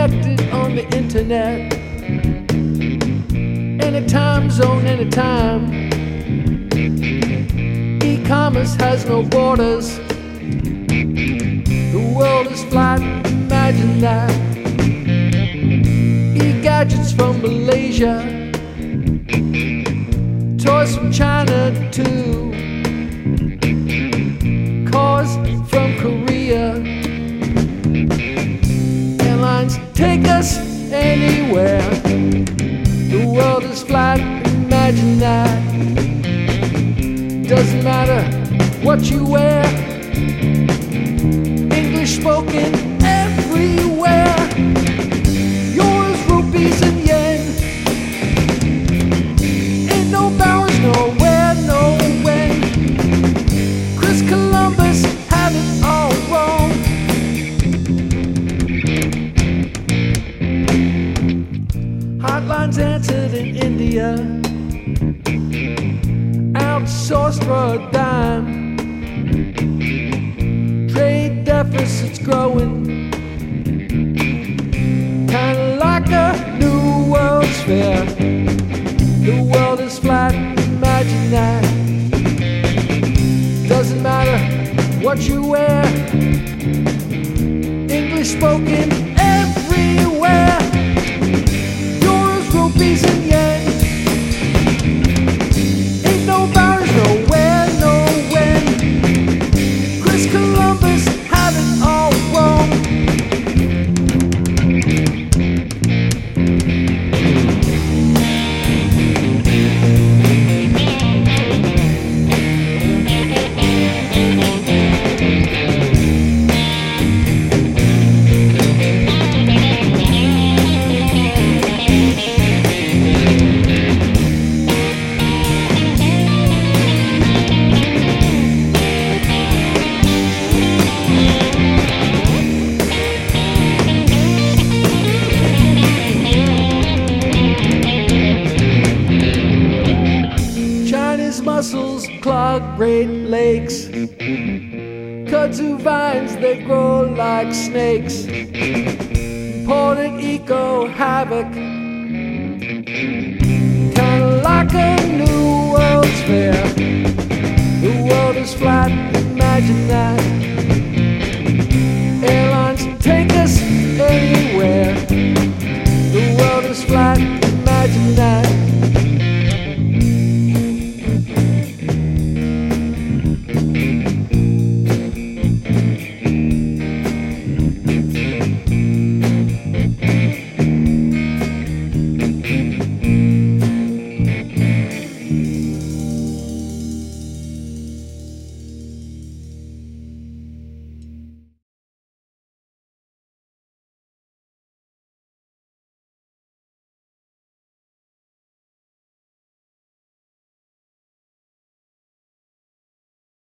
connected on the internet. Any time zone, anytime. E-commerce has no borders. The world is flat, imagine that. E-gadgets from Malaysia, toys from China too, cars from Korea. Airlines take us anywhere. The world is flat, imagine that. Doesn't matter what you wear. English spoken everywhere. Yours, rupees and yen. Ain't no bounds, nowhere, no when. Chris Columbus had it all wrong. Hotlines answered in India, outsourced for a dime. Trade deficits growing, kinda like a new World's Fair. The world is flat, imagine that. Doesn't matter what you wear. English spoken everywhere. Yours, rupees and yen. Ain't no bounds, nowhere, no when. Chris Columbus had it all wrong. Mussels clog Great Lakes. Kudzu vines, they grow like snakes. Imported eco havoc, kinda like a new World's Fair. The world is flat, imagine that.